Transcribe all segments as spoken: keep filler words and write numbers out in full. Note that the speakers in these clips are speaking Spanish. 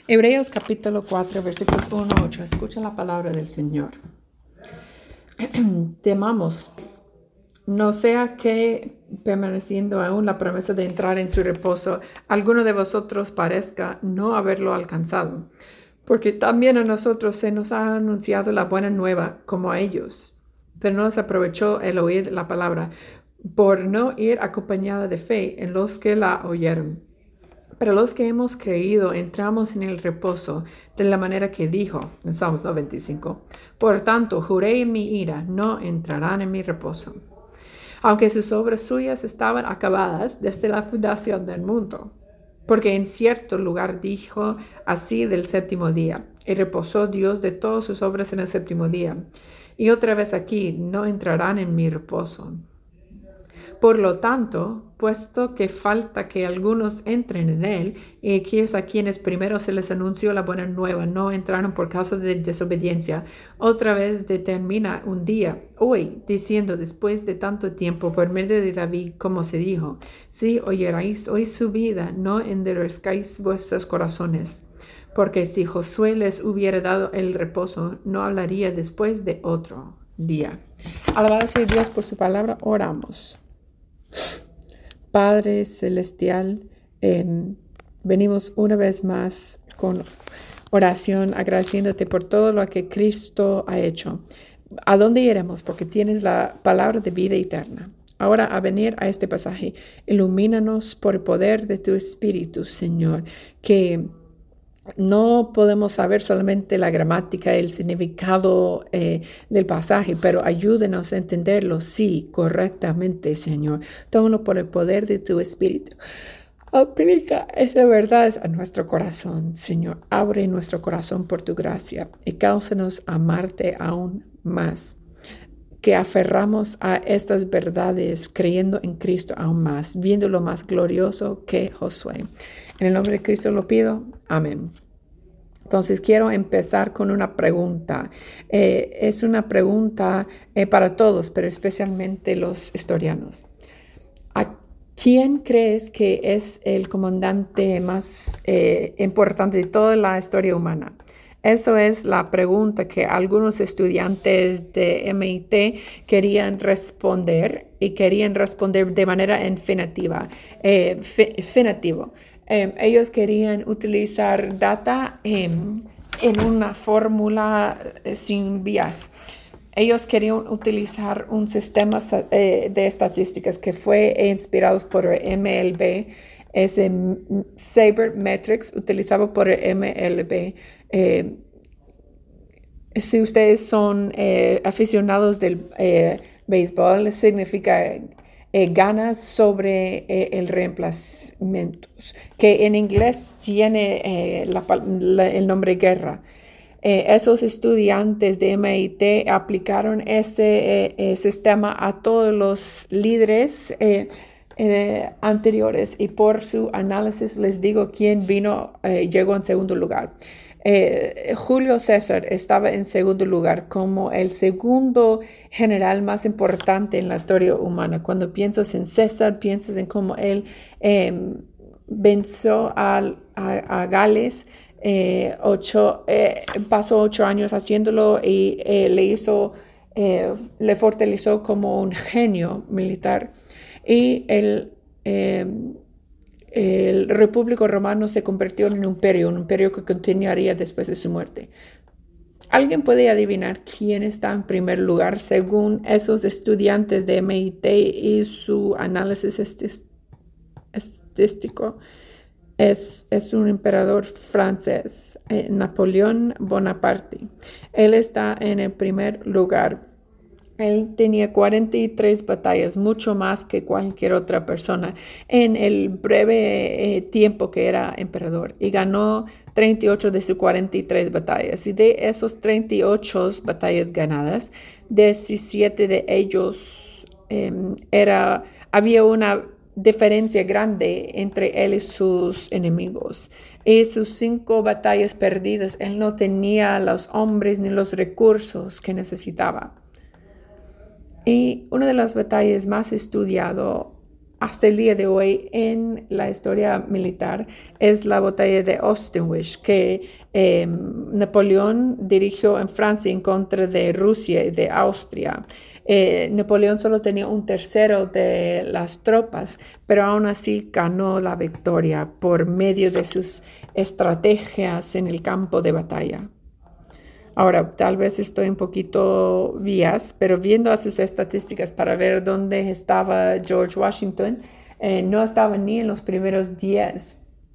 Hebreos capítulo cuatro, versículos uno a ocho. Escucha la palabra del Señor. Temamos, no sea que, permaneciendo aún la promesa de entrar en su reposo, alguno de vosotros parezca no haberlo alcanzado. Porque también a nosotros se nos ha anunciado la buena nueva como a ellos. Pero no les aprovechó el oír la palabra, por no ir acompañada de fe en los que la oyeron. Pero los que hemos creído entramos en el reposo de la manera que dijo en Salmos noventa y cinco. Por tanto, juré en mi ira, no entrarán en mi reposo. Aunque sus obras suyas estaban acabadas desde la fundación del mundo. Porque en cierto lugar dijo así del séptimo día, y reposó Dios de todas sus obras en el séptimo día. Y otra vez aquí, no entrarán en mi reposo. Por lo tanto, puesto que falta que algunos entren en él, y aquellos a quienes primero se les anunció la buena nueva no entraron por causa de desobediencia, otra vez determina un día, hoy, diciendo después de tanto tiempo, por medio de David, como se dijo, si oyerais hoy su vida, no endurezcáis vuestros corazones. Porque si Josué les hubiera dado el reposo, no hablaría después de otro día. Alabado sea Dios por su palabra, oramos. Padre Celestial, eh, venimos una vez más con oración agradeciéndote por todo lo que Cristo ha hecho. ¿A dónde iremos? Porque tienes la palabra de vida eterna. Ahora a venir a este pasaje, ilumínanos por el poder de tu Espíritu, Señor, que no podemos saber solamente la gramática, el significado eh, del pasaje, pero ayúdenos a entenderlo, sí, correctamente, Señor. Tómalo por el poder de tu Espíritu. Aplica esa verdad a nuestro corazón, Señor. Abre nuestro corazón por tu gracia y cáusanos amarte aún más. Que aferramos a estas verdades creyendo en Cristo aún más, viéndolo más glorioso que Josué. En el nombre de Cristo lo pido. Amén. Entonces quiero empezar con una pregunta. Eh, es una pregunta eh, para todos, pero especialmente los historianos. ¿A quién crees que es el comandante más eh, importante de toda la historia humana? Eso es la pregunta que algunos estudiantes de M I T querían responder y querían responder de manera infinitiva, eh, finitivo. Eh, ellos querían utilizar data eh, en una fórmula eh, sin vías. Ellos querían utilizar un sistema eh, de estadísticas que fue inspirado por el M L B, ese Sabermetrics utilizado por el M L B. Eh, si ustedes son eh, aficionados del eh, béisbol, significa eh, ganas sobre eh, el reemplazamiento, que en inglés tiene eh, la, la, el nombre guerra. Eh, esos estudiantes de M I T aplicaron ese eh, eh, sistema a todos los líderes eh, eh, anteriores y por su análisis les digo quién vino, eh, llegó en segundo lugar. Eh, Julio César estaba en segundo lugar como el segundo general más importante en la historia humana. Cuando piensas en César, piensas en cómo él eh, venció a, a, a Gales. Eh, ocho, eh, pasó ocho años haciéndolo y eh, le hizo, eh, le fortaleció como un genio militar. Y el, eh, el Repúblico Romano se convirtió en un imperio, un imperio que continuaría después de su muerte. ¿Alguien puede adivinar quién está en primer lugar según esos estudiantes de M I T y su análisis estadístico? Es, es un emperador francés, eh, Napoleón Bonaparte. Él está en el primer lugar. Él tenía cuarenta y tres batallas, mucho más que cualquier otra persona en el breve eh, tiempo que era emperador. Y ganó treinta y ocho de sus cuarenta y tres batallas. Y de esos treinta y ocho batallas ganadas, diecisiete de ellos eh, era, había una diferencia grande entre él y sus enemigos. Y sus cinco batallas perdidas, él no tenía los hombres ni los recursos que necesitaba. Y una de las batallas más estudiadas hasta el día de hoy en la historia militar es la batalla de Austerlitz, que eh, Napoleón dirigió en Francia en contra de Rusia y de Austria. Eh, Napoleón solo tenía un tercero de las tropas, pero aún así ganó la victoria por medio de sus estrategias en el campo de batalla. Ahora, tal vez estoy un poquito vías, pero viendo a sus estadísticas para ver dónde estaba George Washington, eh, no estaba ni en los primeros diez.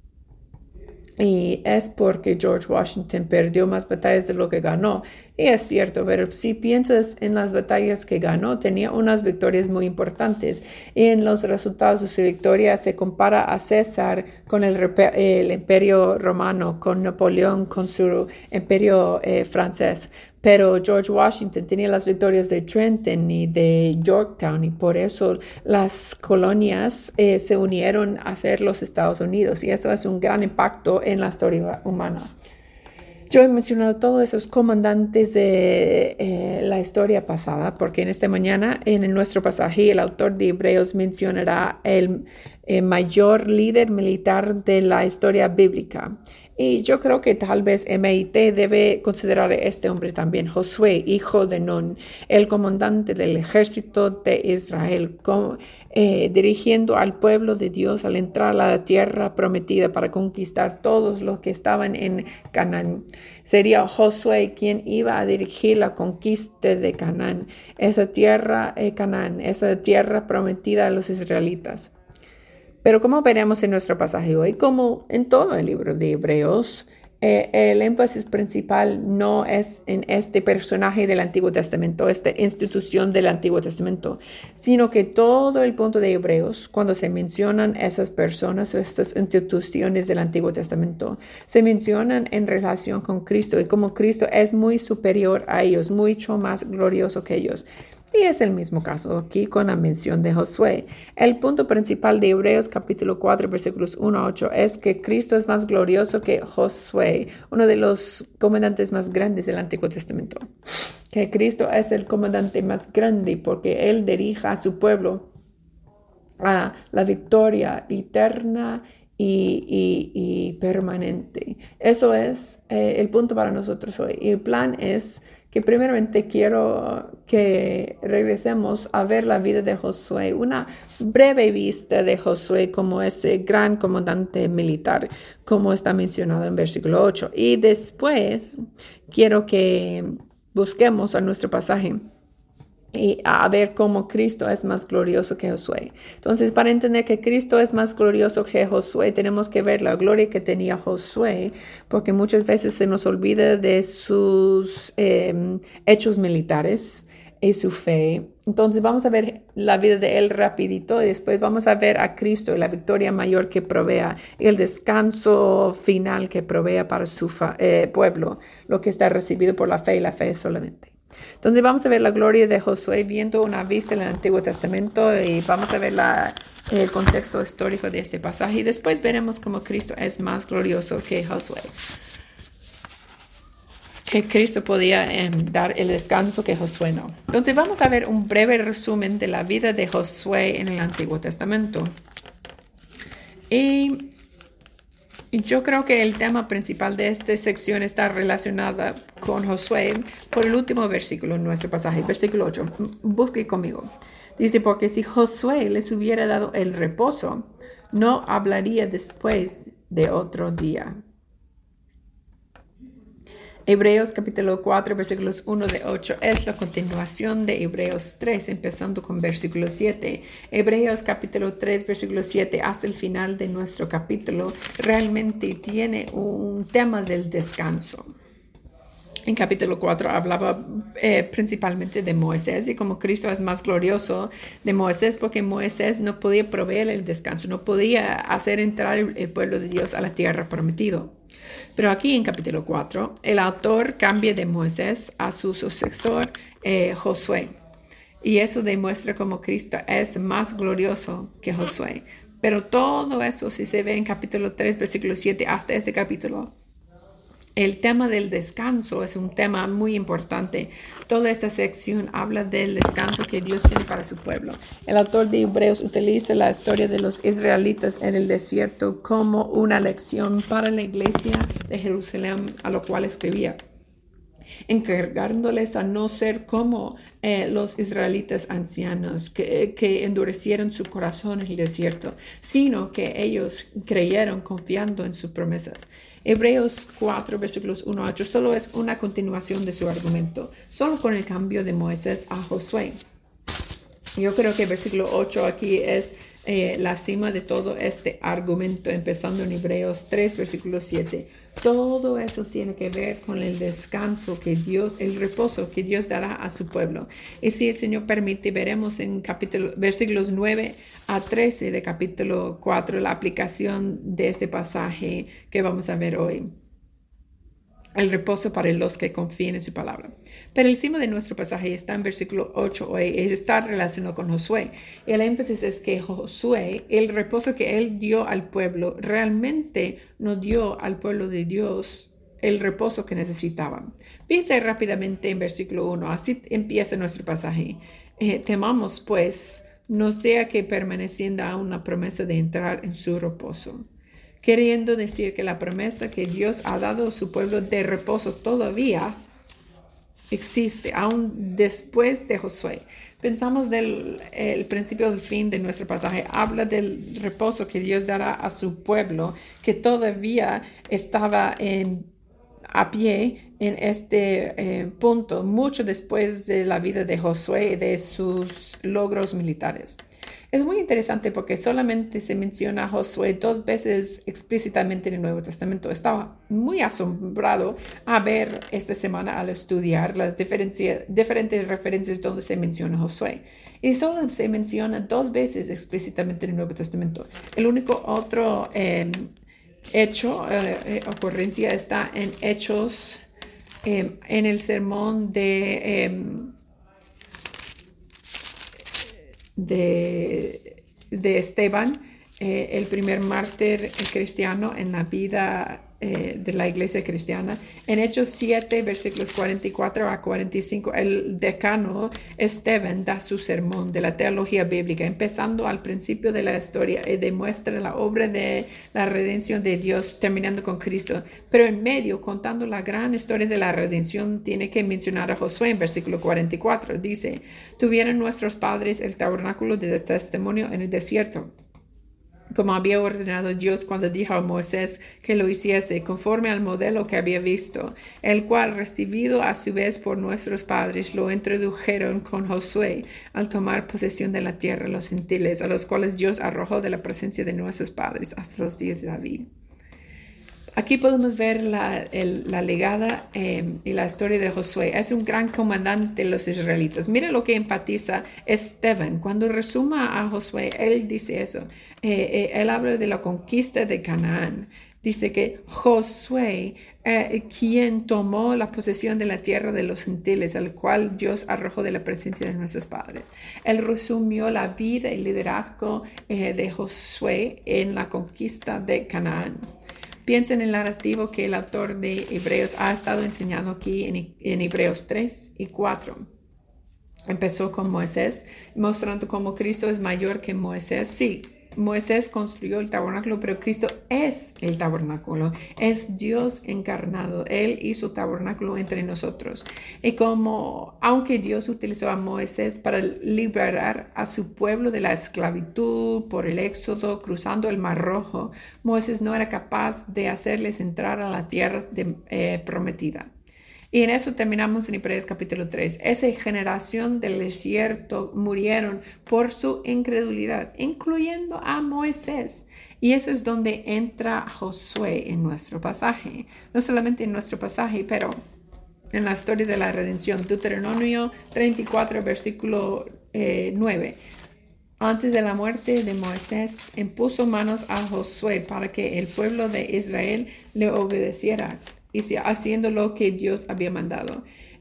Y es porque George Washington perdió más batallas de lo que ganó. Y es cierto, pero si piensas en las batallas que ganó, tenía unas victorias muy importantes. Y en los resultados de su victoria se compara a César con el, el imperio romano, con Napoleón con su imperio eh, francés. Pero George Washington tenía las victorias de Trenton y de Yorktown y por eso las colonias eh, se unieron a ser los Estados Unidos y eso es un gran impacto en la historia humana. Yo he mencionado todos esos comandantes de eh, la historia pasada porque en esta mañana en nuestro pasaje el autor de Hebreos mencionará el eh, mayor líder militar de la historia bíblica. Y yo creo que tal vez M I T debe considerar a este hombre también, Josué, hijo de Nun, el comandante del ejército de Israel, con, eh, dirigiendo al pueblo de Dios al entrar a la tierra prometida para conquistar todos los que estaban en Canaán. Sería Josué quien iba a dirigir la conquista de Canaán, esa tierra, eh, Canaán, esa tierra prometida a los israelitas. Pero como veremos en nuestro pasaje hoy, como en todo el libro de Hebreos, eh, el énfasis principal no es en este personaje del Antiguo Testamento, esta institución del Antiguo Testamento, sino que todo el punto de Hebreos, cuando se mencionan esas personas o estas instituciones del Antiguo Testamento, se mencionan en relación con Cristo y como Cristo es muy superior a ellos, mucho más glorioso que ellos. Y es el mismo caso aquí con la mención de Josué. El punto principal de Hebreos capítulo cuatro, versículos uno a ocho es que Cristo es más glorioso que Josué, uno de los comandantes más grandes del Antiguo Testamento. Que Cristo es el comandante más grande porque Él dirige a su pueblo a la victoria eterna Y, y, y permanente. Eso es eh, el punto para nosotros hoy. Y el plan es que primeramente quiero que regresemos a ver la vida de Josué, una breve vista de Josué como ese gran comandante militar, como está mencionado en versículo ocho. Y después quiero que busquemos a nuestro pasaje y a ver cómo Cristo es más glorioso que Josué. Entonces, para entender que Cristo es más glorioso que Josué, tenemos que ver la gloria que tenía Josué, porque muchas veces se nos olvida de sus eh, hechos militares y su fe. Entonces, vamos a ver la vida de él rapidito y después vamos a ver a Cristo y la victoria mayor que provea y el descanso final que provea para su fa- eh, pueblo, lo que está recibido por la fe y la fe solamente. Entonces vamos a ver la gloria de Josué viendo una vista en el Antiguo Testamento y vamos a ver la, el contexto histórico de este pasaje y después veremos cómo Cristo es más glorioso que Josué. Que Cristo podía eh, dar el descanso que Josué no. Entonces vamos a ver un breve resumen de la vida de Josué en el Antiguo Testamento. Y yo creo que el tema principal de esta sección está relacionada con Josué por el último versículo en nuestro pasaje, versículo ocho. Busque conmigo. Dice, porque si Josué les hubiera dado el reposo, no hablaría después de otro día. Hebreos capítulo cuatro, versículos uno de ocho es la continuación de Hebreos tres, empezando con versículo siete. Hebreos capítulo tres, versículo siete hasta el final de nuestro capítulo realmente tiene un tema del descanso. En capítulo cuatro hablaba eh, principalmente de Moisés y como Cristo es más glorioso de Moisés porque Moisés no podía proveer el descanso, no podía hacer entrar el, el pueblo de Dios a la tierra prometida. Pero aquí en capítulo cuatro, el autor cambia de Moisés a su sucesor eh, Josué. Y eso demuestra cómo Cristo es más glorioso que Josué. Pero todo eso, si se ve en capítulo tres, versículo siete, hasta este capítulo, El tema del descanso es un tema muy importante. Toda esta sección habla del descanso que Dios tiene para su pueblo. El autor de Hebreos utiliza la historia de los israelitas en el desierto como una lección para la iglesia de Jerusalén, a lo cual escribía, encargándoles a no ser como eh, los israelitas ancianos que, que endurecieron su corazón en el desierto, sino que ellos creyeron confiando en sus promesas. Hebreos cuatro, versículos uno a ocho, solo es una continuación de su argumento, solo con el cambio de Moisés a Josué. Yo creo que el versículo ocho aquí es eh, la cima de todo este argumento, empezando en Hebreos tres, versículo siete. Todo eso tiene que ver con el descanso que Dios, el reposo que Dios dará a su pueblo. Y si el Señor permite, veremos en capítulo, versículos nueve a trece de capítulo cuatro la aplicación de este pasaje que vamos a ver hoy. El reposo para los que confían en su palabra. Pero el cima de nuestro pasaje está en versículo ocho hoy, está relacionado con Josué. El énfasis es que Josué, el reposo que él dio al pueblo, realmente no dio al pueblo de Dios el reposo que necesitaban. Piensa rápidamente en versículo uno, así empieza nuestro pasaje. Eh, temamos pues, no sea que permaneciendo a una promesa de entrar en su reposo. Queriendo decir que la promesa que Dios ha dado a su pueblo de reposo todavía existe, aún después de Josué. Pensamos del el principio del fin de nuestro pasaje. Habla del reposo que Dios dará a su pueblo, que todavía estaba en, a pie en este eh, punto, mucho después de la vida de Josué y de sus logros militares. Es muy interesante porque solamente se menciona a Josué dos veces explícitamente en el Nuevo Testamento. Estaba muy asombrado a ver esta semana al estudiar las diferentes referencias donde se menciona a Josué. Y solo se menciona dos veces explícitamente en el Nuevo Testamento. El único otro eh, hecho, eh, ocurrencia está en Hechos, eh, en el sermón de... Eh, De, de Esteban, eh, el primer mártir cristiano en la vida eh, de la iglesia cristiana. En Hechos siete, versículos cuarenta y cuatro a cuarenta y cinco, el decano Esteban da su sermón de la teología bíblica, empezando al principio de la historia y demuestra la obra de la redención de Dios, terminando con Cristo. Pero en medio, contando la gran historia de la redención, tiene que mencionar a Josué en versículo cuarenta y cuatro. Dice, tuvieron nuestros padres el tabernáculo de testimonio en el desierto, como había ordenado Dios cuando dijo a Moisés que lo hiciese, conforme al modelo que había visto, el cual, recibido a su vez por nuestros padres, lo introdujeron con Josué al tomar posesión de la tierra, los gentiles, a los cuales Dios arrojó de la presencia de nuestros padres hasta los días de David. Aquí podemos ver la, el, la legada eh, y la historia de Josué. Es un gran comandante de los israelitas. Mira lo que enfatiza Esteban. Cuando resuma a Josué, él dice eso. Eh, eh, él habla de la conquista de Canaán. Dice que Josué, eh, quien tomó la posesión de la tierra de los gentiles, al cual Dios arrojó de la presencia de nuestros padres. Él resumió la vida y liderazgo eh, de Josué en la conquista de Canaán. Piensa en el narrativo que el autor de Hebreos ha estado enseñando aquí en, en Hebreos tres y cuatro. Empezó con Moisés, mostrando cómo Cristo es mayor que Moisés. Sí, Moisés construyó el tabernáculo, pero Cristo es el tabernáculo. Es Dios encarnado. Él hizo tabernáculo entre nosotros. Y como, aunque Dios utilizó a Moisés para liberar a su pueblo de la esclavitud por el éxodo, cruzando el Mar Rojo, Moisés no era capaz de hacerles entrar a la tierra de, eh, prometida. Y en eso terminamos en Hebreos capítulo tres. Esa generación del desierto murieron por su incredulidad, incluyendo a Moisés. Y eso es donde entra Josué en nuestro pasaje. No solamente en nuestro pasaje, pero en la historia de la redención. Deuteronomio treinta y cuatro, versículo eh, nueve. Antes de la muerte de Moisés, impuso manos a Josué para que el pueblo de Israel le obedeciera, y haciendo lo que Dios había mandado.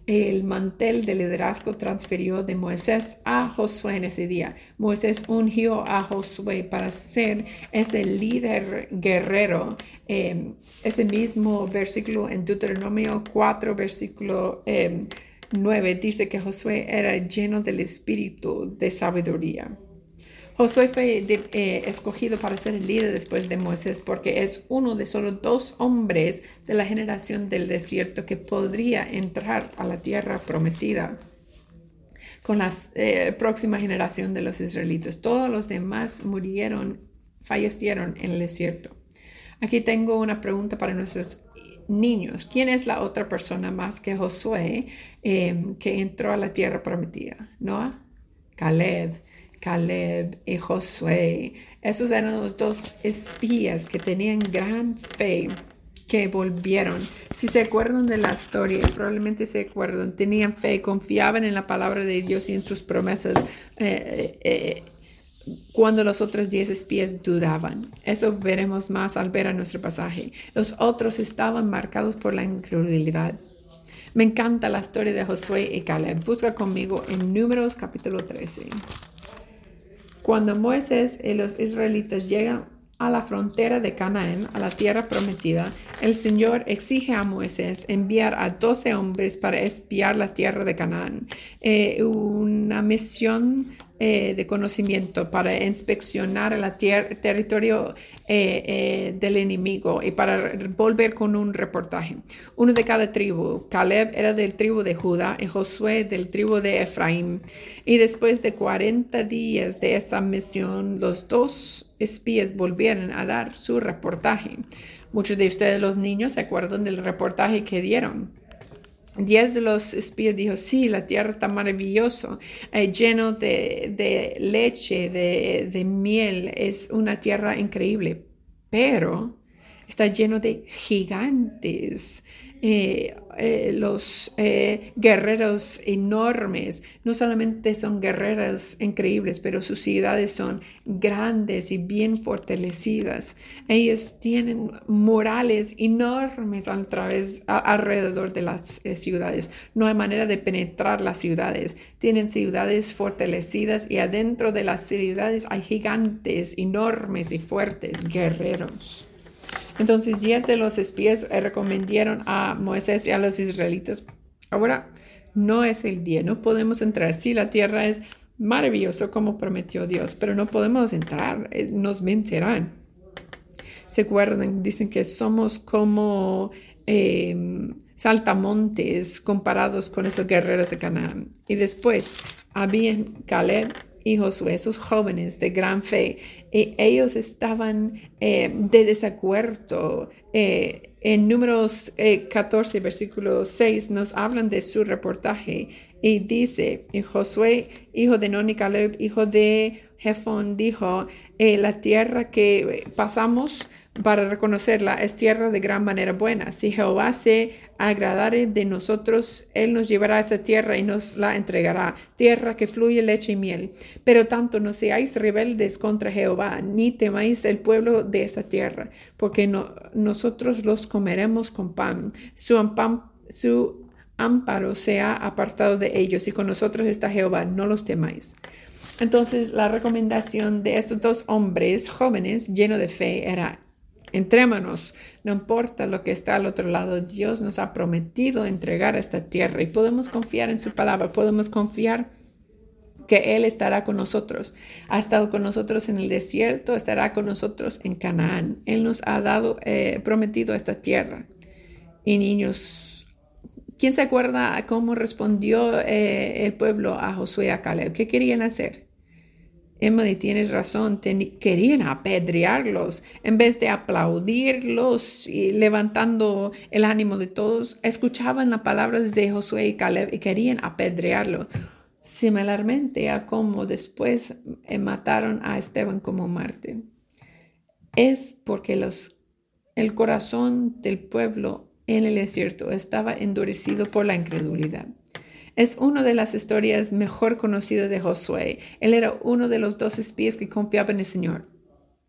el mantel de liderazgo transfirió de Moisés a Josué en ese día. Moisés ungió a Josué para ser ese líder guerrero. Eh, ese mismo versículo en Deuteronomio cuatro, versículo eh, nueve, dice que Josué era lleno del espíritu de sabiduría. Josué fue de, eh, escogido para ser el líder después de Moisés porque es uno de solo dos hombres de la generación del desierto que podría entrar a la tierra prometida con la eh, próxima generación de los israelitas. Todos los demás murieron, fallecieron en el desierto. Aquí tengo una pregunta para nuestros niños. ¿Quién es la otra persona más que Josué eh, que entró a la tierra prometida? ¿Noah? Caleb. Caleb y Josué. Esos eran los dos espías que tenían gran fe, que volvieron. Si se acuerdan de la historia, probablemente se acuerdan, tenían fe, confiaban en la palabra de Dios y en sus promesas eh, eh, cuando los otros diez espías dudaban. Eso veremos más al ver a nuestro pasaje. Los otros estaban marcados por la incredulidad. Me encanta la historia de Josué y Caleb. Busca conmigo en Números capítulo trece. Cuando Moisés y los israelitas llegan a la frontera de Canaán, a la tierra prometida, el Señor exige a Moisés enviar a doce hombres para espiar la tierra de Canaán. Eh, una misión eh, de conocimiento para inspeccionar el tier- territorio eh, eh, del enemigo y para volver con un reportaje. Uno de cada tribu. Caleb era del tribu de Judá y Josué del tribu de Efraín. Y después de cuarenta días de esta misión, los dos espías volvieron a dar su reportaje. Muchos de ustedes, los niños, se acuerdan del reportaje que dieron. Diez de los espías dijo, sí, la tierra está maravillosa, eh, lleno de, de leche, de, de miel, es una tierra increíble, pero está lleno de gigantes. Eh, eh, los eh, guerreros enormes no solamente son guerreros increíbles, pero sus ciudades son grandes y bien fortalecidas. Ellos tienen murales enormes a través, a, alrededor de las eh, ciudades. No hay manera de penetrar las ciudades. Tienen ciudades fortalecidas y adentro de las ciudades hay gigantes enormes y fuertes, guerreros. Entonces, diez de los espías recomendaron a Moisés y a los israelitas. Ahora, no es el día, no podemos entrar. Sí, la tierra es maravillosa como prometió Dios, pero no podemos entrar, nos mentirán. ¿Se acuerdan? Dicen que somos como eh, saltamontes comparados con esos guerreros de Canaán. Y después, habían Caleb y Josué, esos jóvenes de gran fe, y ellos estaban eh, de desacuerdo. Eh, en Números eh, catorce, versículo seis, nos hablan de su reportaje y dice, y Josué, hijo de Nun y Caleb, hijo de Jefón, dijo, eh, la tierra que pasamos para reconocerla es tierra de gran manera buena. Si Jehová se agradare de nosotros, Él nos llevará a esa tierra y nos la entregará, tierra que fluye leche y miel. Pero tanto no seáis rebeldes contra Jehová, ni temáis el pueblo de esa tierra, porque no, nosotros los comeremos con pan. Su, ampam, su amparo sea apartado de ellos, y con nosotros está Jehová, no los temáis. Entonces, la recomendación de estos dos hombres jóvenes llenos de fe era: entrémonos, no importa lo que está al otro lado, Dios nos ha prometido entregar esta tierra y podemos confiar en su palabra, podemos confiar que Él estará con nosotros. Ha estado con nosotros en el desierto, estará con nosotros en Canaán. Él nos ha dado, eh, prometido esta tierra. Y niños, ¿quién se acuerda cómo respondió eh, el pueblo a Josué y a Caleb? ¿Qué querían hacer? Emily, tienes razón, ten, querían apedrearlos en vez de aplaudirlos y levantando el ánimo de todos. Escuchaban las palabras de Josué y Caleb y querían apedrearlos. Similarmente a como después eh, mataron a Esteban como mártir. Es porque los, el corazón del pueblo en el desierto estaba endurecido por la incredulidad. Es una de las historias mejor conocidas de Josué. Él era uno de los dos espías que confiaban en el Señor.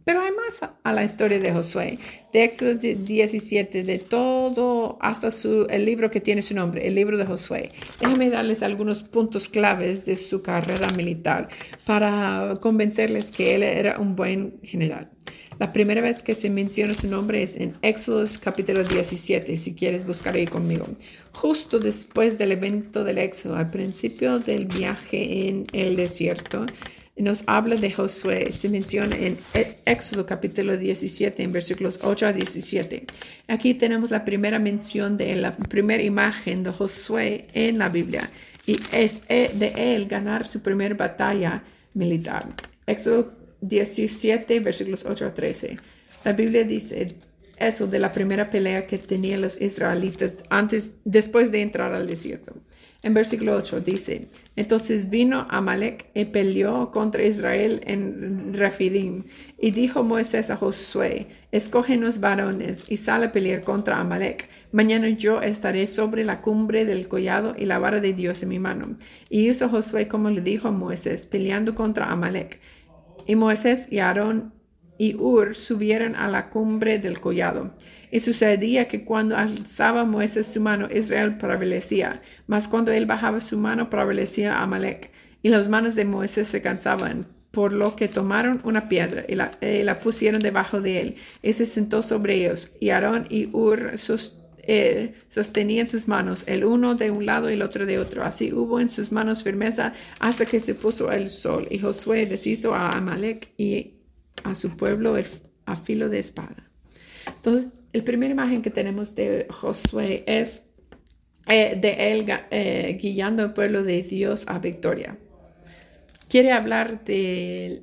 Pero hay más a, a la historia de Josué, de Éxodo diecisiete, de todo hasta su, el libro que tiene su nombre, el libro de Josué. Déjame darles algunos puntos claves de su carrera militar para convencerles que él era un buen general. La primera vez que se menciona su nombre es en Éxodo capítulo diecisiete, si quieres buscar ahí conmigo. Justo después del evento del Éxodo, al principio del viaje en el desierto, nos habla de Josué, se menciona en Éxodo capítulo diecisiete, en versículos ocho a diecisiete. Aquí tenemos la primera mención de la primera imagen de Josué en la Biblia, y es de él ganar su primera batalla militar. Éxodo diecisiete, versículos ocho a trece. La Biblia dice eso de la primera pelea que tenían los israelitas antes, después de entrar al desierto. En versículo ocho dice, entonces vino Amalek y peleó contra Israel en Refidim. Y dijo Moisés a Josué, escógenos varones y sal a pelear contra Amalek. Mañana yo estaré sobre la cumbre del collado y la vara de Dios en mi mano. Y hizo Josué como le dijo a Moisés, peleando contra Amalek. Y Moisés y Aarón y Ur subieron a la cumbre del collado. Y sucedía que cuando alzaba Moisés su mano, Israel prevalecía, mas cuando él bajaba su mano, prevalecía Amalek. Y las manos de Moisés se cansaban, por lo que tomaron una piedra y la, y la pusieron debajo de él, y se sentó sobre ellos. Y Aarón y Ur sus, eh, sostenían sus manos, el uno de un lado y el otro de otro. Así hubo en sus manos firmeza hasta que se puso el sol. Y Josué deshizo a Amalek y a su pueblo a filo de espada. Entonces, la primera imagen que tenemos de Josué es eh, de él eh, guiando al pueblo de Dios a victoria. Quiere hablar de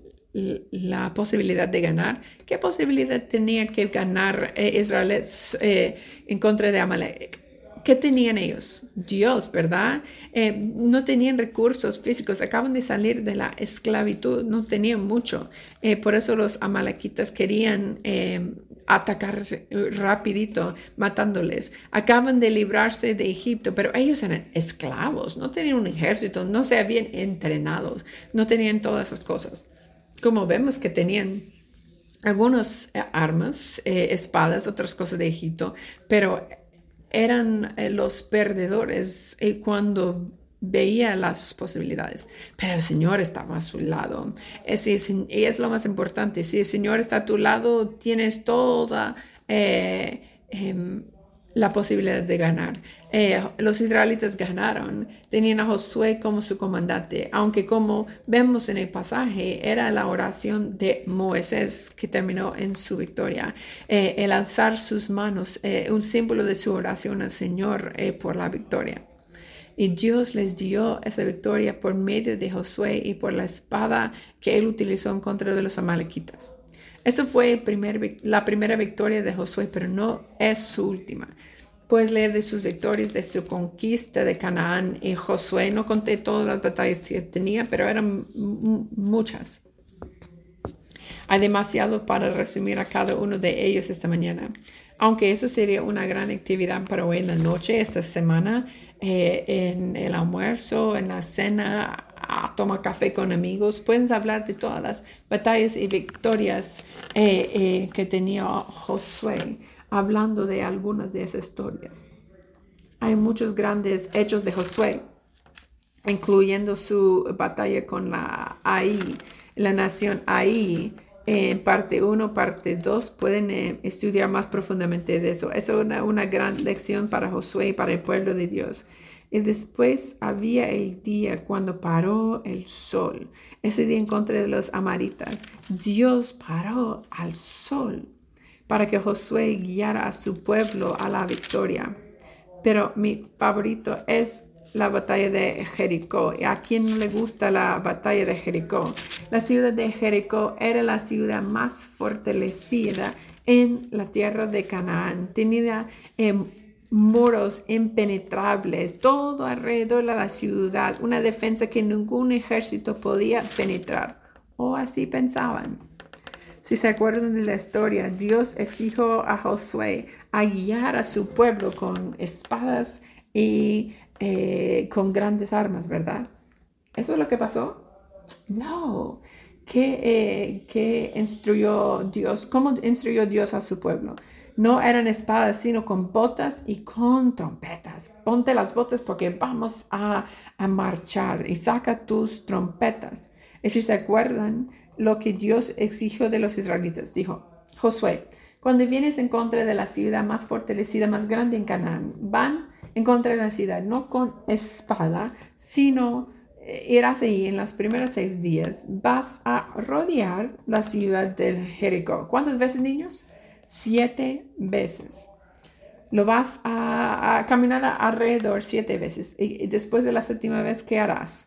la posibilidad de ganar. ¿Qué posibilidad tenía que ganar eh, Israel eh, en contra de Amalek? ¿Qué tenían ellos? Dios, ¿verdad? Eh, no tenían recursos físicos, acaban de salir de la esclavitud, no tenían mucho. Eh, por eso los amalequitas querían eh, atacar rapidito, matándoles. Acaban de librarse de Egipto, pero ellos eran esclavos, no tenían un ejército, no se habían entrenado, no tenían todas esas cosas. Como vemos que tenían algunas eh, armas, eh, espadas, otras cosas de Egipto, pero eran eh, los perdedores eh, cuando veía las posibilidades. Pero el Señor estaba a su lado. Es, es, y es lo más importante. Si el Señor está a tu lado, tienes toda eh, eh, la posibilidad de ganar. Eh, los israelitas ganaron. Tenían a Josué como su comandante. Aunque como vemos en el pasaje, era la oración de Moisés que terminó en su victoria. Eh, el alzar sus manos, eh, un símbolo de su oración al Señor eh, por la victoria. Y Dios les dio esa victoria por medio de Josué y por la espada que él utilizó en contra de los amalequitas. Esa fue el primer, la primera victoria de Josué, pero no es su última. Puedes leer de sus victorias, de su conquista de Canaán. Y Josué, no conté todas las batallas que tenía, pero eran m- muchas. Hay demasiado para resumir a cada uno de ellos esta mañana. Aunque eso sería una gran actividad para hoy en la noche, esta semana, eh, en el almuerzo, en la cena, a tomar café con amigos, pueden hablar de todas las batallas y victorias eh, eh, que tenía Josué, hablando de algunas de esas historias. Hay muchos grandes hechos de Josué, incluyendo su batalla con la Ai, la nación Ai. En parte uno, parte dos, pueden eh, estudiar más profundamente de eso. Es una, una gran lección para Josué y para el pueblo de Dios. Y después había el día cuando paró el sol. Ese día en contra de los amaritas. Dios paró al sol para que Josué guiara a su pueblo a la victoria. Pero mi favorito es la batalla de Jericó. ¿Y a quién no le gusta la batalla de Jericó? La ciudad de Jericó era la ciudad más fortalecida en la tierra de Canaán. Tenía eh, muros impenetrables, todo alrededor de la ciudad, una defensa que ningún ejército podía penetrar. O así pensaban. Si se acuerdan de la historia, Dios exigió a Josué a guiar a su pueblo con espadas y eh, con grandes armas, ¿verdad? ¿Eso es lo que pasó? No. ¿Qué, eh, qué instruyó Dios? ¿Cómo instruyó Dios a su pueblo? No eran espadas, sino con botas y con trompetas. Ponte las botas porque vamos a, a marchar y saca tus trompetas. Y si se acuerdan lo que Dios exigió de los israelitas, dijo, Josué, cuando vienes en contra de la ciudad más fortalecida, más grande en Canaán, van en contra de la ciudad, no con espada, sino eh, irás ahí en los primeros seis días, vas a rodear la ciudad de Jericó. ¿Cuántas veces, niños? Siete veces. Lo vas a, a caminar alrededor siete veces. Y, y después de la séptima vez, ¿qué harás?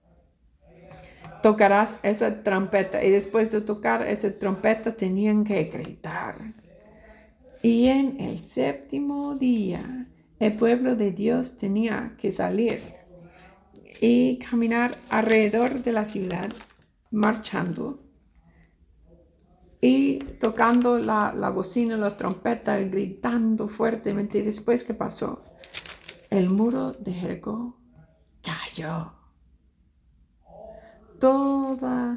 Tocarás esa trompeta. Y después de tocar esa trompeta, tenían que gritar. Y en el séptimo día, el pueblo de Dios tenía que salir y caminar alrededor de la ciudad, marchando y tocando la, la bocina, la trompeta, gritando fuertemente. ¿Y después qué pasó? El muro de Jericó cayó. Toda,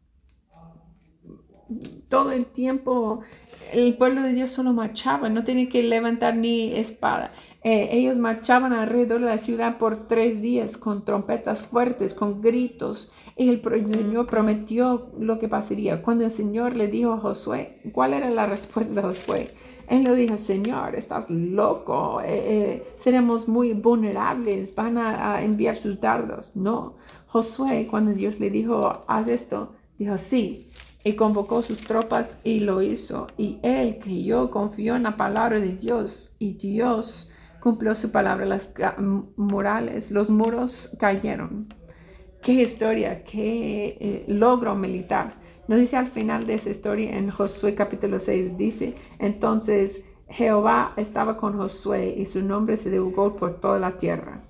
todo el tiempo el pueblo de Dios solo marchaba, no tenía que levantar ni espada. Eh, ellos marchaban alrededor de la ciudad por tres días con trompetas fuertes, con gritos. Y el Señor prometió lo que pasaría. Cuando el Señor le dijo a Josué, ¿cuál era la respuesta de Josué? Él le dijo, Señor, estás loco, eh, eh, seremos muy vulnerables, van a, a enviar sus dardos. No, Josué, cuando Dios le dijo, haz esto, dijo, sí. Y convocó sus tropas y lo hizo. Y él creyó, confió en la palabra de Dios. Y Dios cumplió su palabra. Las murales, los muros cayeron. Qué historia, qué eh, logro militar. Nos dice al final de esa historia en Josué capítulo seis, dice, entonces Jehová estaba con Josué y su nombre se divulgó por toda la tierra.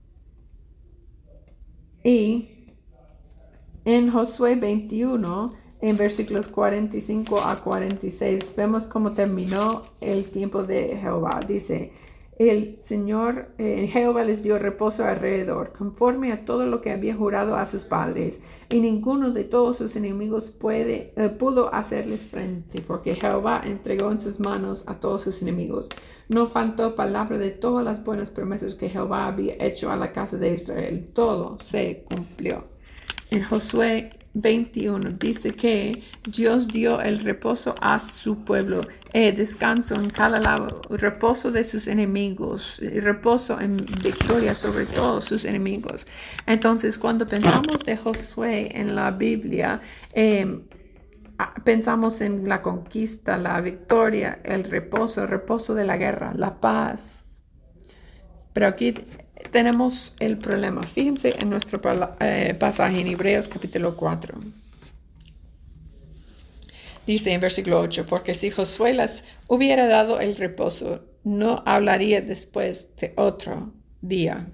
Y en Josué veintiuno, en versículos cuarenta y cinco a cuarenta y seis, vemos cómo terminó el tiempo de Jehová. Dice, el Señor, eh, Jehová les dio reposo alrededor, conforme a todo lo que había jurado a sus padres, y ninguno de todos sus enemigos puede, eh, pudo hacerles frente, porque Jehová entregó en sus manos a todos sus enemigos. No faltó palabra de todas las buenas promesas que Jehová había hecho a la casa de Israel. Todo se cumplió. En Josué veintiuno dice que Dios dio el reposo a su pueblo, eh, descanso en cada lado, reposo de sus enemigos, reposo en victoria sobre todos sus enemigos. Entonces, cuando pensamos de Josué en la Biblia, eh, pensamos en la conquista, la victoria, el reposo, el reposo de la guerra, la paz. Pero aquí tenemos el problema. Fíjense en nuestro eh, pasaje en Hebreos capítulo cuatro. Dice en versículo ocho, porque si Josué les hubiera dado el reposo, no hablaría después de otro día.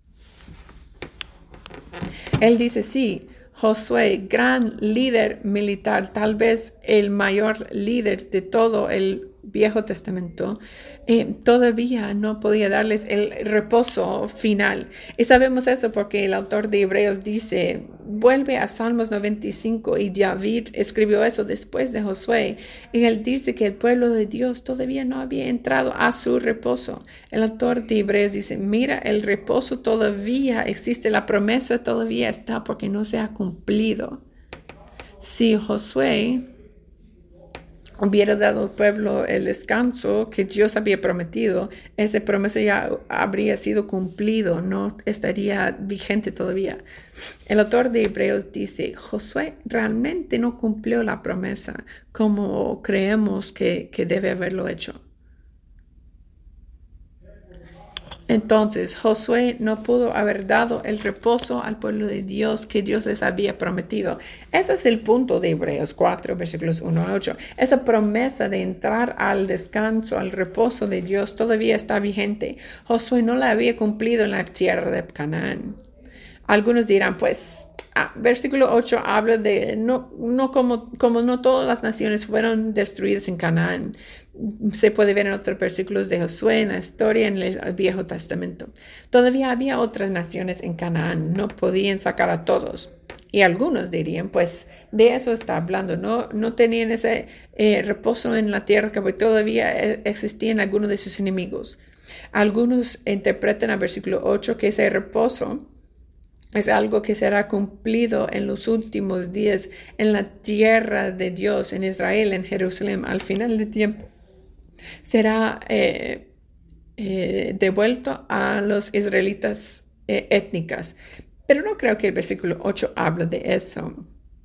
Él dice, sí, Josué, gran líder militar, tal vez el mayor líder de todo el Viejo Testamento, eh, todavía no podía darles el reposo final. Y sabemos eso porque el autor de Hebreos dice, vuelve a Salmos noventa y cinco, y David escribió eso después de Josué, y él dice que el pueblo de Dios todavía no había entrado a su reposo. El autor de Hebreos dice, mira, el reposo todavía existe, la promesa todavía está porque no se ha cumplido. Si Josué hubiera dado al pueblo el descanso que Dios había prometido, esa promesa ya habría sido cumplido, no estaría vigente todavía. El autor de Hebreos dice, Josué realmente no cumplió la promesa como creemos que, que debe haberlo hecho. Entonces, Josué no pudo haber dado el reposo al pueblo de Dios que Dios les había prometido. Ese es el punto de Hebreos cuatro, versículos uno a ocho. Esa promesa de entrar al descanso, al reposo de Dios, todavía está vigente. Josué no la había cumplido en la tierra de Canaán. Algunos dirán, pues, ah, versículo ocho habla de no, no como, como no todas las naciones fueron destruidas en Canaán. Se puede ver en otros versículos de Josué, en la historia, en el Viejo Testamento. Todavía había otras naciones en Canaán, no podían sacar a todos. Y algunos dirían, pues de eso está hablando. No, no tenían ese eh, reposo en la tierra que todavía existían algunos de sus enemigos. Algunos interpretan al versículo ocho que ese reposo es algo que será cumplido en los últimos días en la tierra de Dios, en Israel, en Jerusalén, al final del tiempo. Será eh, eh, devuelto a los israelitas eh, étnicas. Pero no creo que el versículo ocho habla de eso.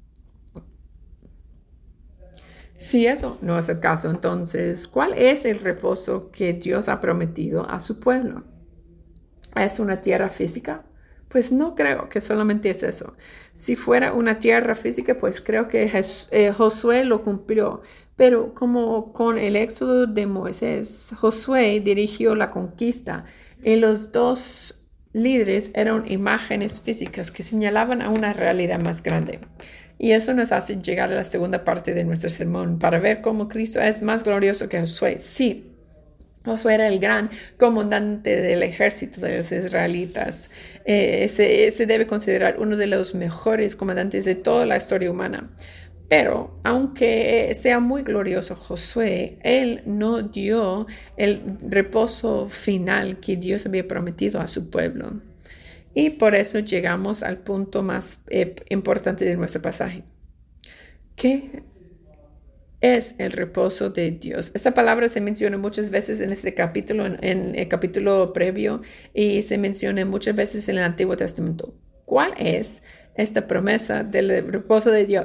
Si eso no es el caso, entonces, ¿cuál es el reposo que Dios ha prometido a su pueblo? ¿Es una tierra física? Pues no creo que solamente es eso. Si fuera una tierra física, pues creo que Jes- eh, Josué lo cumplió. Pero como con el éxodo de Moisés, Josué dirigió la conquista y los dos líderes eran imágenes físicas que señalaban a una realidad más grande. Y eso nos hace llegar a la segunda parte de nuestro sermón para ver cómo Cristo es más glorioso que Josué. Sí. Josué era el gran comandante del ejército de los israelitas. Eh, se, se debe considerar uno de los mejores comandantes de toda la historia humana. Pero aunque sea muy glorioso Josué, él no dio el reposo final que Dios había prometido a su pueblo. Y por eso llegamos al punto más eh, importante de nuestro pasaje. ¿Qué es el reposo de Dios? Esta palabra se menciona muchas veces en este capítulo, en, en el capítulo previo, y se menciona muchas veces en el Antiguo Testamento. ¿Cuál es esta promesa del reposo de Dios?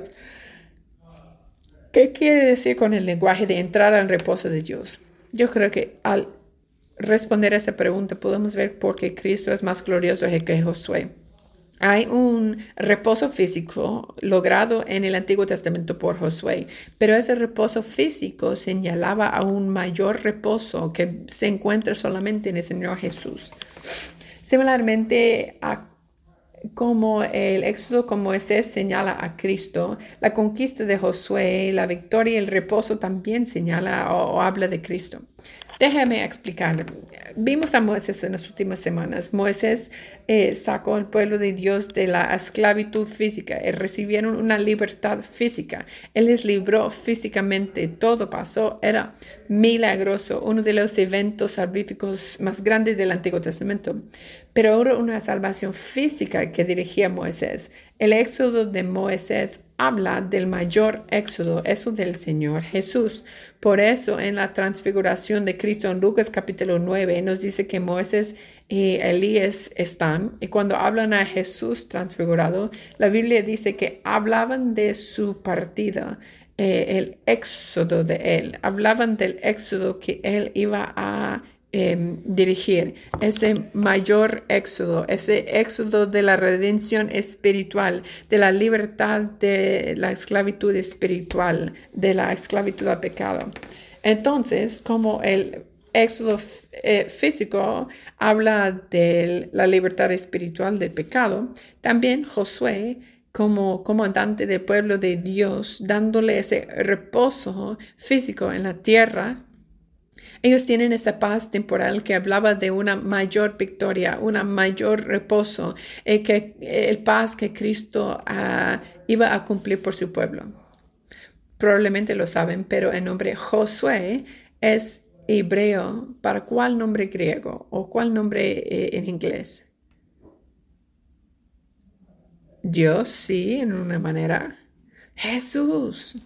¿Qué quiere decir con el lenguaje de entrar al reposo de Dios? Yo creo que al responder a esa pregunta podemos ver por qué Cristo es más glorioso que Josué. Hay un reposo físico logrado en el Antiguo Testamento por Josué, pero ese reposo físico señalaba a un mayor reposo que se encuentra solamente en el Señor Jesús. Similarmente a como el éxodo con Moisés señala a Cristo, la conquista de Josué, la victoria y el reposo también señala o, o habla de Cristo. Déjame explicar. Vimos a Moisés en las últimas semanas. Moisés eh, sacó al pueblo de Dios de la esclavitud física. Eh, recibieron una libertad física. Él les libró físicamente. Todo pasó. Era milagroso. Uno de los eventos salvíficos más grandes del Antiguo Testamento. Pero ahora una salvación física que dirigía Moisés. El éxodo de Moisés habla del mayor éxodo, eso del Señor Jesús. Por eso en la transfiguración de Cristo en Lucas capítulo nueve nos dice que Moisés y Elías están, y cuando hablan a Jesús transfigurado, la Biblia dice que hablaban de su partida, eh, el éxodo de él, hablaban del éxodo que él iba a Eh, dirigir, ese mayor éxodo, ese éxodo de la redención espiritual, de la libertad de la esclavitud espiritual, de la esclavitud al pecado. Entonces, como el éxodo eh, físico habla de la libertad espiritual del pecado, también Josué, como comandante del pueblo de Dios, dándole ese reposo físico en la tierra, ellos tienen esa paz temporal que hablaba de una mayor victoria, una mayor reposo, eh, que, eh, el paz que Cristo uh, iba a cumplir por su pueblo. Probablemente lo saben, pero el nombre Josué es hebreo. ¿Para cuál nombre griego o cuál nombre eh, en inglés? Dios, sí, en una manera. Jesús.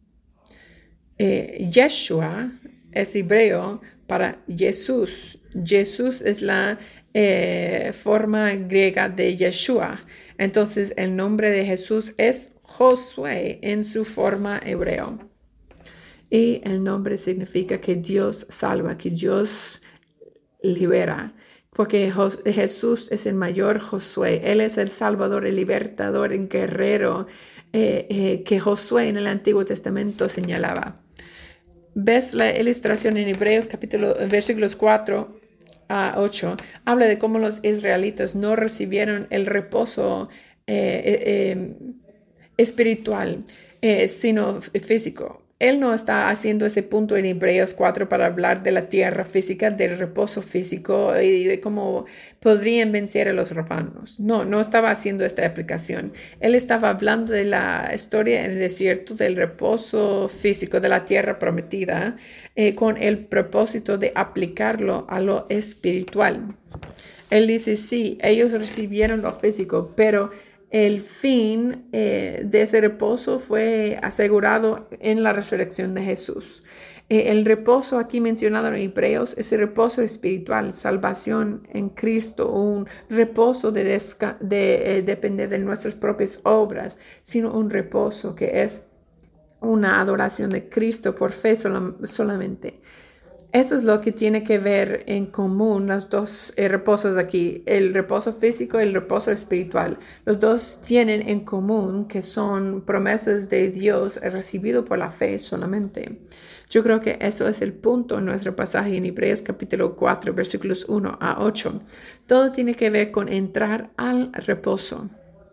Eh, Yeshua es hebreo para Jesús. Jesús es la eh, forma griega de Yeshua. Entonces el nombre de Jesús es Josué en su forma hebreo. Y el nombre significa que Dios salva, que Dios libera. Porque Jesús es el mayor Josué. Él es el Salvador, el libertador, el guerrero eh, eh, que Josué en el Antiguo Testamento señalaba. ¿Ves la ilustración en Hebreos capítulo, versículos cuatro a ocho? Habla de cómo los israelitas no recibieron el reposo eh, eh, espiritual, eh, sino físico. Él no está haciendo ese punto en Hebreos cuatro para hablar de la tierra física, del reposo físico y de cómo podrían vencer a los romanos. No, no estaba haciendo esta aplicación. Él estaba hablando de la historia en el desierto del reposo físico de la tierra prometida, eh, con el propósito de aplicarlo a lo espiritual. Él dice, sí, ellos recibieron lo físico, pero el fin eh, de ese reposo fue asegurado en la resurrección de Jesús. Eh, el reposo aquí mencionado en Hebreos es el reposo espiritual, salvación en Cristo, un reposo de, de eh, depender de nuestras propias obras, sino un reposo que es una adoración de Cristo por fe solam solamente. Eso es lo que tiene que ver en común los dos eh, reposos aquí, el reposo físico y el reposo espiritual. Los dos tienen en común que son promesas de Dios recibido por la fe solamente. Yo creo que eso es el punto en nuestro pasaje en Hebreos capítulo cuatro, versículos uno a ocho. Todo tiene que ver con entrar al reposo.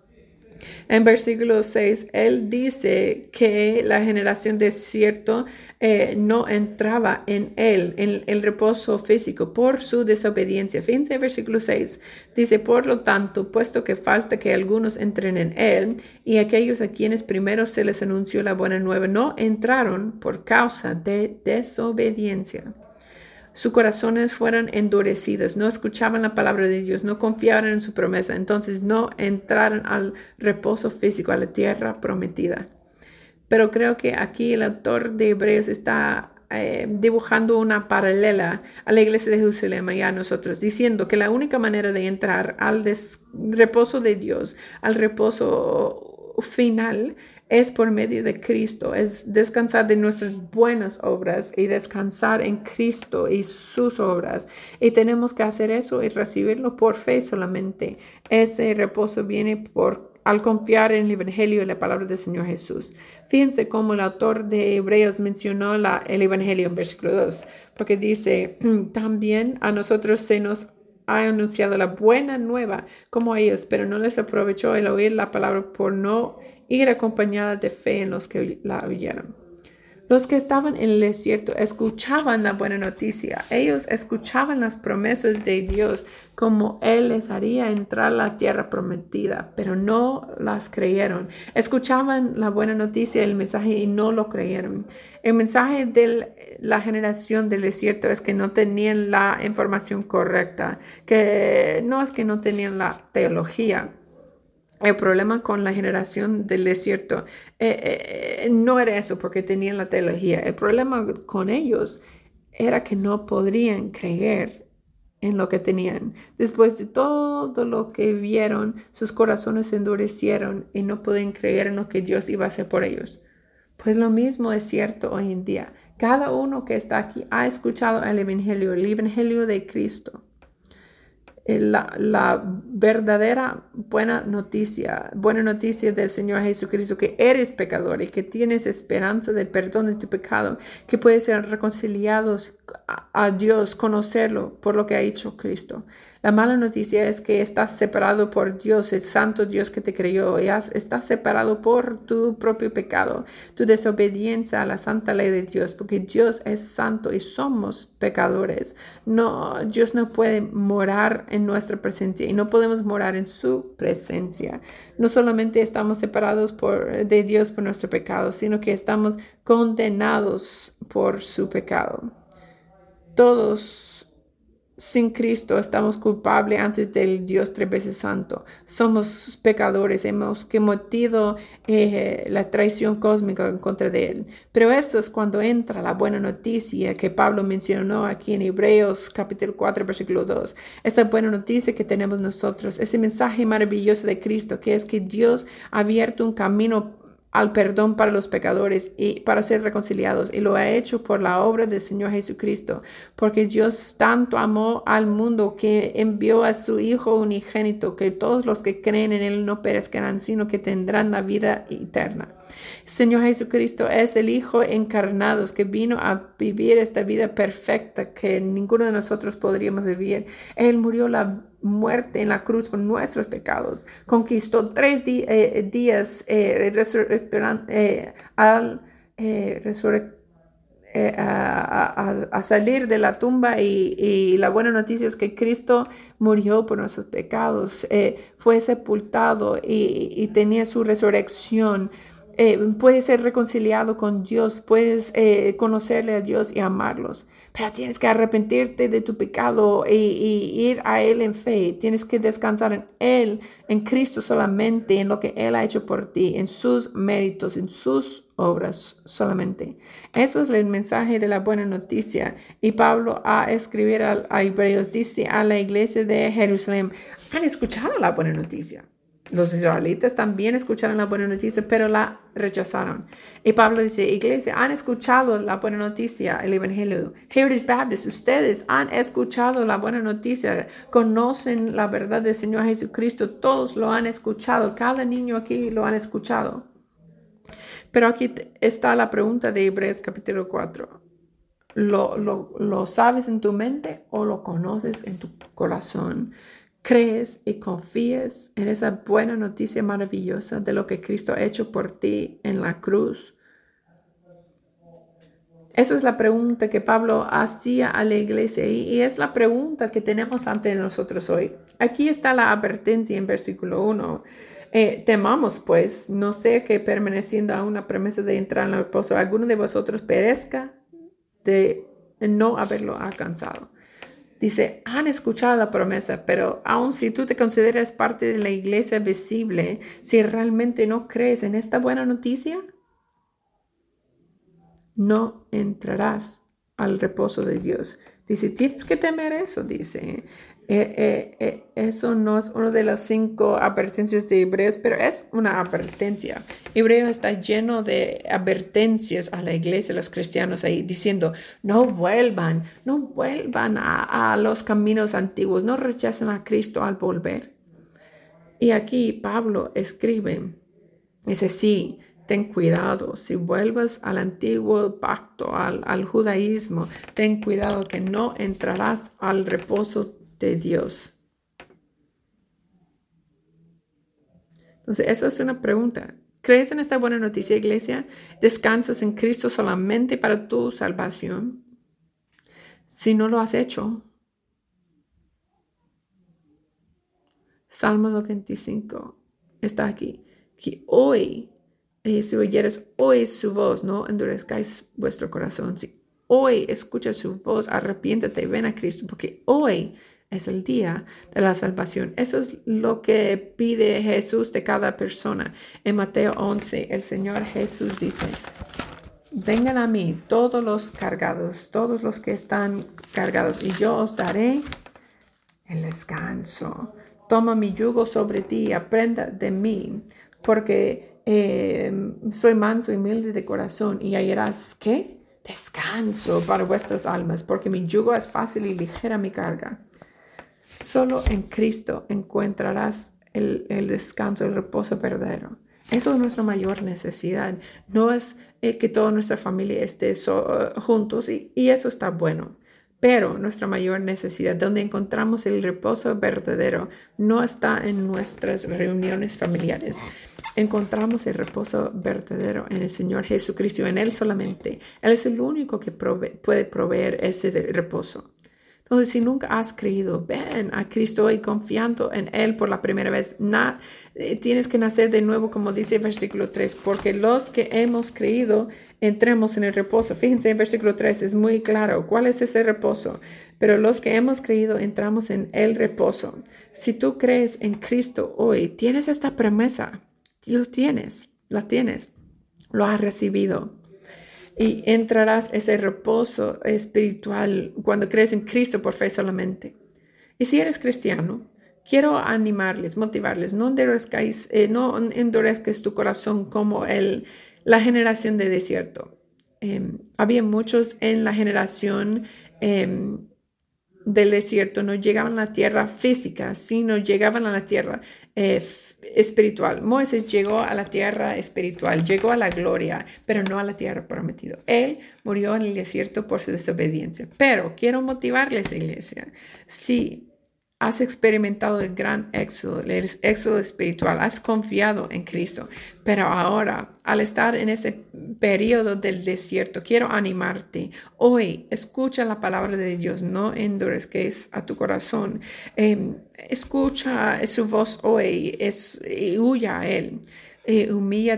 En versículo seis, él dice que la generación desierto eh, no entraba en él, en el reposo físico, por su desobediencia. Fíjense, versículo seis, dice, por lo tanto, puesto que falta que algunos entren en él, y aquellos a quienes primero se les anunció la buena nueva no entraron por causa de desobediencia. Sus corazones fueron endurecidos, no escuchaban la palabra de Dios, no confiaban en su promesa, entonces no entraron al reposo físico, a la tierra prometida. Pero creo que aquí el autor de Hebreos está eh, dibujando una paralela a la iglesia de Jerusalén y a nosotros, diciendo que la única manera de entrar al reposo de Dios, al reposo final, es por medio de Cristo, es descansar de nuestras buenas obras y descansar en Cristo y sus obras. Y tenemos que hacer eso y recibirlo por fe solamente. Ese reposo viene por al confiar en el Evangelio y la palabra del Señor Jesús. Fíjense cómo el autor de Hebreos mencionó la, el Evangelio en versículo dos, porque dice, también a nosotros se nos ha anunciado la buena nueva como a ellos, pero no les aprovechó el oír la palabra por no ir acompañada de fe en los que la oyeron. Los que estaban en el desierto escuchaban la buena noticia. Ellos escuchaban las promesas de Dios, como Él les haría entrar a la tierra prometida, pero no las creyeron. Escuchaban la buena noticia, el mensaje, y no lo creyeron. El mensaje de la generación del desierto es que no tenían la información correcta, que no es que no tenían la teología. El problema con la generación del desierto eh, eh, no era eso porque tenían la teología. El problema con ellos era que no podrían creer en lo que tenían. Después de todo lo que vieron, sus corazones se endurecieron y no podían creer en lo que Dios iba a hacer por ellos. Pues lo mismo es cierto hoy en día. Cada uno que está aquí ha escuchado el Evangelio, el Evangelio de Cristo. La, la verdadera buena noticia, buena noticia del Señor Jesucristo, que eres pecador y que tienes esperanza del perdón de tu pecado, que puedes ser reconciliados a, a Dios, conocerlo por lo que ha hecho Cristo. La mala noticia es que estás separado por Dios, el santo Dios que te creó, y has, estás separado por tu propio pecado, tu desobediencia a la santa ley de Dios, porque Dios es santo y somos pecadores. No, Dios no puede morar en nuestra presencia y no podemos morar en su presencia. No solamente estamos separados por, de Dios por nuestro pecado, sino que estamos condenados por su pecado. Todos sin Cristo estamos culpables antes del Dios tres veces santo. Somos pecadores, hemos cometido eh, la traición cósmica en contra de Él. Pero eso es cuando entra la buena noticia que Pablo mencionó aquí en Hebreos capítulo cuatro, versículo dos. Esa buena noticia que tenemos nosotros, ese mensaje maravilloso de Cristo, que es que Dios ha abierto un camino al perdón para los pecadores y para ser reconciliados, y lo ha hecho por la obra del Señor Jesucristo, porque Dios tanto amó al mundo que envió a su Hijo unigénito, que todos los que creen en Él no perezcan, sino que tendrán la vida eterna. El Señor Jesucristo es el Hijo encarnado que vino a vivir esta vida perfecta que ninguno de nosotros podríamos vivir. Él murió la muerte en la cruz por nuestros pecados, conquistó tres di- eh, días eh, eh, al eh, resurrección. Eh, a, a, a salir de la tumba y, y la buena noticia es que Cristo murió por nuestros pecados, eh, fue sepultado y, y tenía su resurrección. Eh, puedes ser reconciliado con Dios, puedes eh, conocerle a Dios y amarlos, pero tienes que arrepentirte de tu pecado y, y ir a Él en fe. Tienes que descansar en Él, en Cristo solamente, en lo que Él ha hecho por ti, en sus méritos, en sus obras solamente. Eso es el mensaje de la buena noticia. Y Pablo a escribir a, a Hebreos dice a la iglesia de Jerusalén: han escuchado la buena noticia. Los israelitas también escucharon la buena noticia, pero la rechazaron. Y Pablo dice: iglesia, han escuchado la buena noticia, el evangelio. Heritage Baptist, ustedes han escuchado la buena noticia, conocen la verdad del Señor Jesucristo, todos lo han escuchado, cada niño aquí lo han escuchado. Pero aquí está la pregunta de Hebreos capítulo cuatro. ¿Lo, lo, ¿Lo sabes en tu mente o lo conoces en tu corazón? ¿Crees y confías en esa buena noticia maravillosa de lo que Cristo ha hecho por ti en la cruz? Esa es la pregunta que Pablo hacía a la iglesia y, y es la pregunta que tenemos ante nosotros hoy. Aquí está la advertencia en versículo uno. Eh, temamos, pues, no sea que permaneciendo a una promesa de entrar en el reposo, alguno de vosotros perezca de no haberlo alcanzado. Dice, han escuchado la promesa, pero aun si tú te consideras parte de la iglesia visible, si realmente no crees en esta buena noticia, no entrarás al reposo de Dios. Dice, tienes que temer eso, dice. Eh, eh, eh, eso no es una de las cinco advertencias de Hebreos, pero es una advertencia. Hebreo está lleno de advertencias a la iglesia, a los cristianos ahí, diciendo, no vuelvan, no vuelvan a, a los caminos antiguos, no rechacen a Cristo al volver. Y aquí Pablo escribe, dice, sí, ten cuidado, si vuelves al antiguo pacto, al, al judaísmo, ten cuidado que no entrarás al reposo de Dios. Entonces, eso es una pregunta. ¿Crees en esta buena noticia, iglesia? ¿Descansas en Cristo solamente para tu salvación? Si no lo has hecho, Salmo noventa y cinco está aquí. Que hoy, eh, si oyeres hoy su voz, no endurezcáis vuestro corazón. Si hoy escuchas su voz, arrepiéntete y ven a Cristo, porque hoy es el día de la salvación. Eso es lo que pide Jesús de cada persona. En Mateo once, el Señor Jesús dice, vengan a mí todos los cargados, todos los que están cargados, y yo os daré el descanso. Toma mi yugo sobre ti y aprenda de mí, porque eh, soy manso y humilde de corazón, y hallarás, ¿qué? Descanso para vuestras almas, porque mi yugo es fácil y ligera mi carga. Solo en Cristo encontrarás el, el descanso, el reposo verdadero. Eso es nuestra mayor necesidad. No es eh, que toda nuestra familia esté so, uh, juntos y, y eso está bueno. Pero nuestra mayor necesidad, donde encontramos el reposo verdadero, no está en nuestras reuniones familiares. Encontramos el reposo verdadero en el Señor Jesucristo, en Él solamente. Él es el único que prove- puede proveer ese reposo. Entonces, si nunca has creído, ven a Cristo hoy confiando en Él por la primera vez. Na, eh, tienes que nacer de nuevo, como dice el versículo tres, porque los que hemos creído entremos en el reposo. Fíjense, en versículo tres es muy claro cuál es ese reposo. Pero los que hemos creído entramos en el reposo. Si tú crees en Cristo hoy, tienes esta promesa. Lo tienes, la tienes, lo has recibido. Y entrarás ese reposo espiritual cuando crees en Cristo por fe solamente. Y si eres cristiano, quiero animarles, motivarles, no endurezcáis, eh, no endurezcas tu corazón como el, la generación de desierto. Eh, había muchos en la generación eh, del desierto, no llegaban a la tierra física, sino llegaban a la tierra eh, espiritual. Moisés llegó a la tierra espiritual, llegó a la gloria, pero no a la tierra prometida. Él murió en el desierto por su desobediencia. Pero quiero motivarles, iglesia. Si has experimentado el gran éxodo, el éxodo espiritual, has confiado en Cristo, pero ahora, al estar en ese periodo del desierto, quiero animarte. Hoy, escucha la palabra de Dios, no endurezcas a tu corazón. Eh, escucha su voz hoy es, y huya a Él. Eh,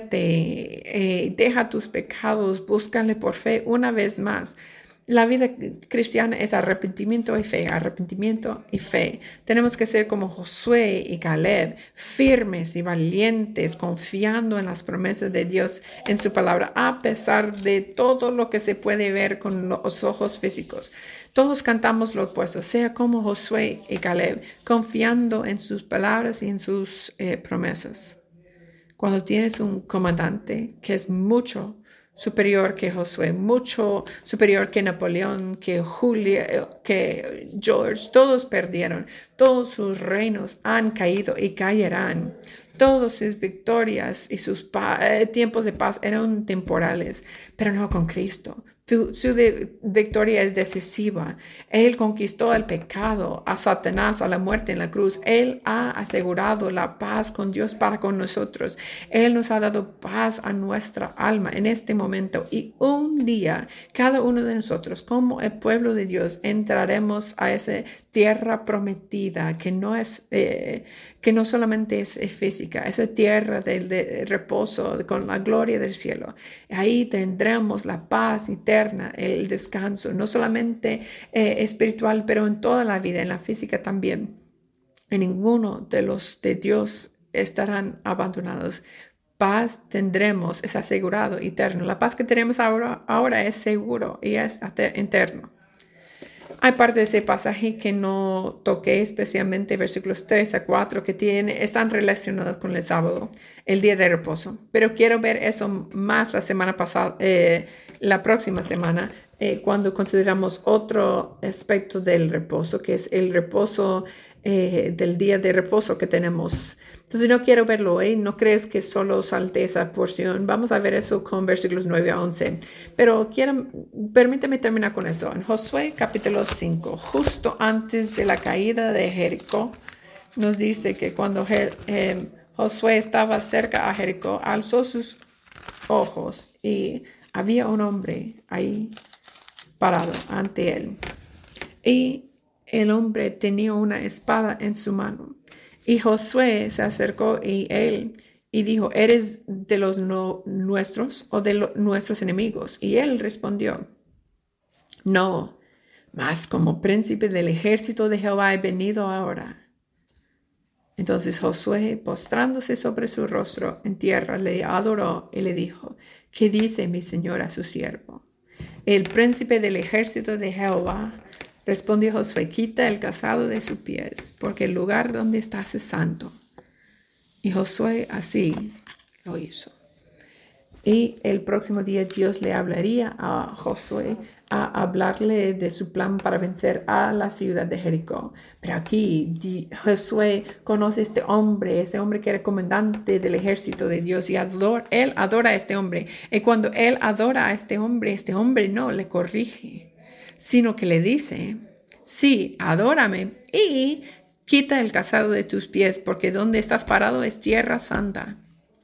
humíllate, eh, deja tus pecados, búscale por fe una vez más. La vida cristiana es arrepentimiento y fe, arrepentimiento y fe. Tenemos que ser como Josué y Caleb, firmes y valientes, confiando en las promesas de Dios, en su palabra, a pesar de todo lo que se puede ver con los ojos físicos. Todos cantamos lo opuesto, sea como Josué y Caleb, confiando en sus palabras y en sus eh, promesas. Cuando tienes un comandante que es mucho superior que Josué, mucho superior que Napoleón, que Julio, que George, todos perdieron, todos sus reinos han caído y caerán. Todas sus victorias y sus eh, tiempos de paz eran temporales, pero no con Cristo. Su, su de, victoria es decisiva. Él conquistó el pecado, a Satanás, a la muerte en la cruz. Él ha asegurado la paz con Dios para con nosotros. Él nos ha dado paz a nuestra alma en este momento. Y un día, cada uno de nosotros, como el pueblo de Dios, entraremos a esa tierra prometida que no es, eh, que no solamente es física, esa tierra del de reposo con la gloria del cielo. Ahí tendremos la paz eterna, el descanso, no solamente eh, espiritual, pero en toda la vida, en la física también. En ninguno de los de Dios estarán abandonados. Paz tendremos, es asegurado, eterno. La paz que tenemos ahora, ahora es seguro y es eterno. Hay parte de ese pasaje que no toqué, especialmente versículos tres a cuatro, que tiene, están relacionados con el sábado, el día de reposo. Pero quiero ver eso más la semana pasada, eh, la próxima semana, eh, cuando consideramos otro aspecto del reposo, que es el reposo eh, del día de reposo que tenemos. Entonces no quiero verlo hoy, no crees que solo salte esa porción. Vamos a ver eso con versículos nueve a once. Pero quiero, permíteme terminar con eso. En Josué capítulo cinco, justo antes de la caída de Jericó, nos dice que cuando eh, Josué estaba cerca a Jericó, alzó sus ojos y había un hombre ahí parado ante él. Y el hombre tenía una espada en su mano. Y Josué se acercó y él y dijo, ¿eres de los no, nuestros o de lo, nuestros enemigos? Y él respondió, no, mas como príncipe del ejército de Jehová he venido ahora. Entonces Josué, postrándose sobre su rostro en tierra, le adoró y le dijo, ¿qué dice mi señor a su siervo? El príncipe del ejército de Jehová respondió Josué, quita el calzado de sus pies, porque el lugar donde estás es santo. Y Josué así lo hizo. Y el próximo día Dios le hablaría a Josué, a hablarle de su plan para vencer a la ciudad de Jericó. Pero aquí Josué conoce a este hombre, ese hombre que era comandante del ejército de Dios, y adora, él adora a este hombre. Y cuando él adora a este hombre, este hombre no le corrige, sino que le dice, sí, adórame y quita el calzado de tus pies, porque donde estás parado es tierra santa.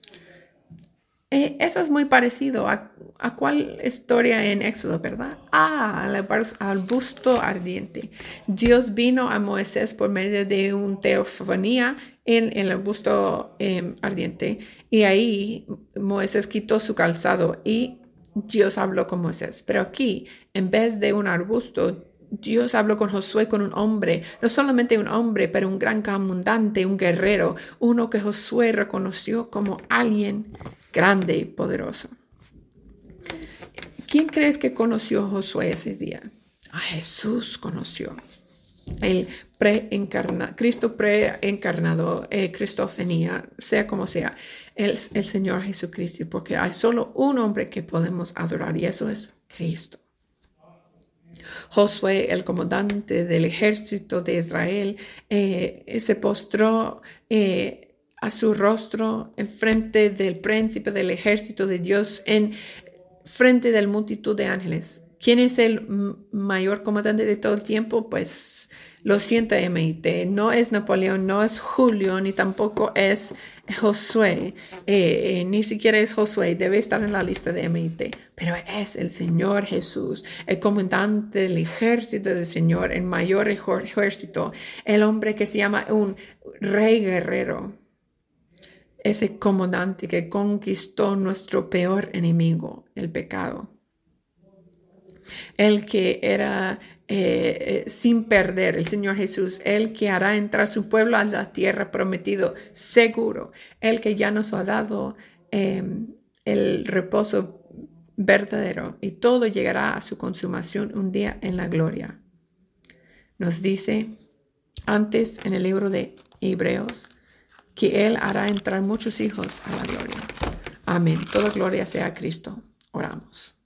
Eh, eso es muy parecido a, a cuál historia en Éxodo, ¿verdad? Ah, al, al busto ardiente. Dios vino a Moisés por medio de una teofanía en, en el busto eh, ardiente, y ahí Moisés quitó su calzado y Dios habló con Moisés. Pero aquí, en vez de un arbusto, Dios habló con Josué, con un hombre, no solamente un hombre, pero un gran comandante, un guerrero, uno que Josué reconoció como alguien grande y poderoso. ¿Quién crees que conoció Josué ese día? A Jesús conoció. El preencarnado, Cristo preencarnado, eh, Cristofenía, sea como sea, el, el Señor Jesucristo, porque hay solo un hombre que podemos adorar y eso es Cristo. Josué, el comandante del ejército de Israel, eh, se postró eh, a su rostro en frente del príncipe del ejército de Dios, en frente de la multitud de ángeles. ¿Quién es el mayor comandante de todo el tiempo? Pues Lo siento, M I T, no es Napoleón, no es Julio, ni tampoco es Josué, eh, eh, ni siquiera es Josué, debe estar en la lista de M I T, pero es el Señor Jesús, el comandante del ejército del Señor, el mayor ejército, el hombre que se llama un rey guerrero, ese comandante que conquistó nuestro peor enemigo, el pecado. El que era eh, eh, sin perder, el Señor Jesús, el que hará entrar su pueblo a la tierra prometido seguro, el que ya nos ha dado eh, el reposo verdadero y todo llegará a su consumación un día en la gloria. Nos dice antes en el libro de Hebreos que Él hará entrar muchos hijos a la gloria. Amén. Toda gloria sea a Cristo. Oramos.